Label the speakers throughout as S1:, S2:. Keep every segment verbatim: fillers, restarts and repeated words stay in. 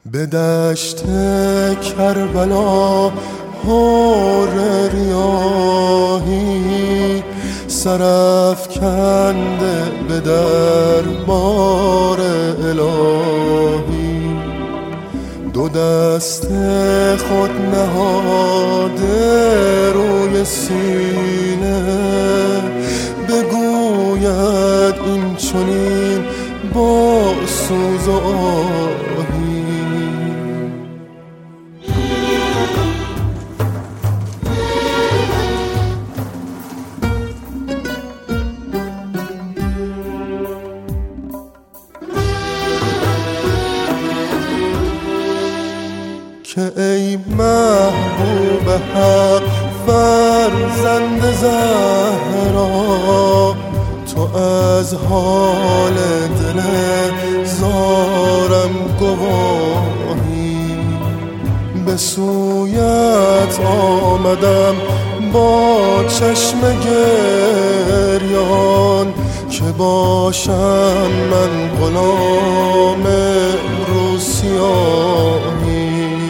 S1: به دشت کربلا حور ریاحی سرافکنده به دربار الهی، دو دست خود نهاده روی سینه بگوید این چنین با سوز و آهی. که ای محبوب حق فرزند زهرا، تو از حال دل زارم گواهی. به سویت آمدم با چشم گریان، که باشم من غلام روسیاهی.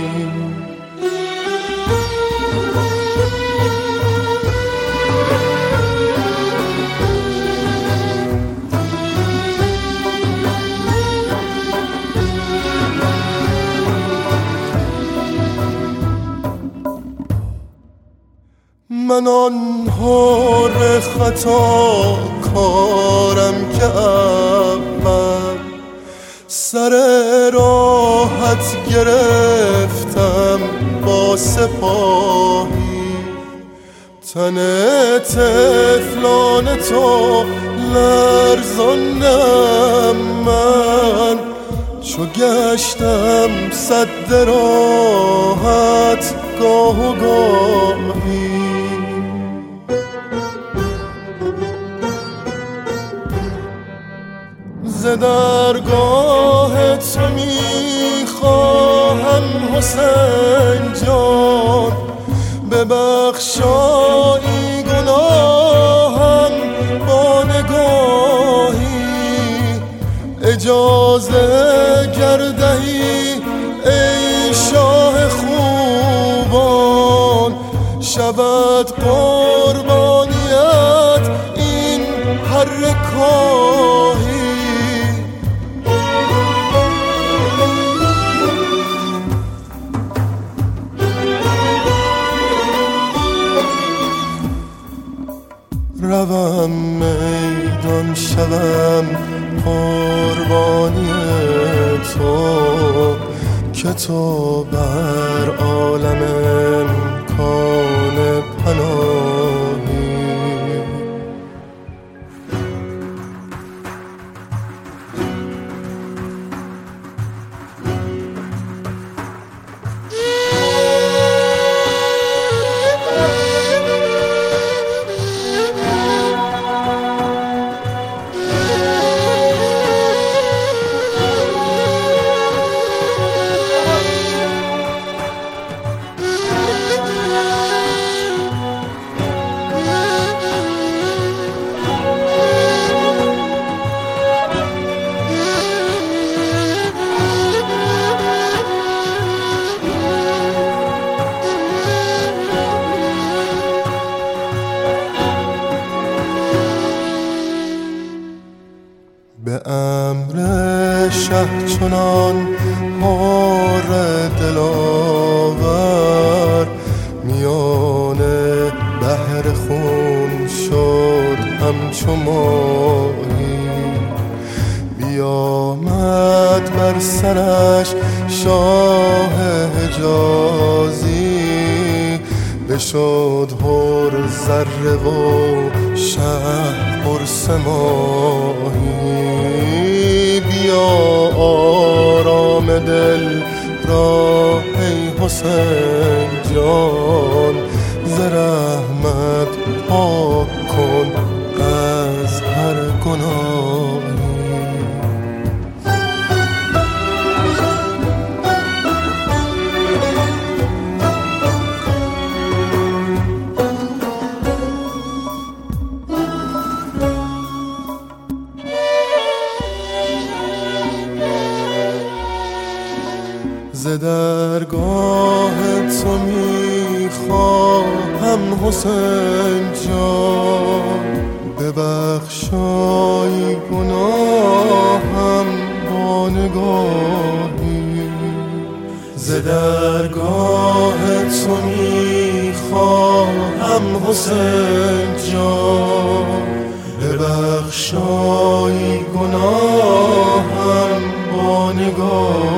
S1: من آن حور خطا کارم که اول سر راحت گرفتم با سپاهی. تن طفلان تو لرزانم من، چو گشتم سد راحت گاه و گاهی. ز درگاه تو میخواهم حسین جان، ببخشایی گناهم با نگاهی. اجازه گردهی ای شاه خوبان، شود قربانیت این هر کاهی. روم میدان شوم قربانی تو، که تو بر عالم امکان پناهی. به امر شه چنان حور دلاور، میان بحر خون شد همچو ماهی. بیامد بر سرش شاه حجازی، بشد حور ذره و شه قرص ماهی. بیا آرام دل را ای حسین جان، ز رحمت پاک کن از هر گناهی. ز درگاه تو میخواهم حسین جان، ببخشای گناهم با نگاهی. ز درگاه تو میخواهم حسین جان، ببخشای گناهم با نگاهی.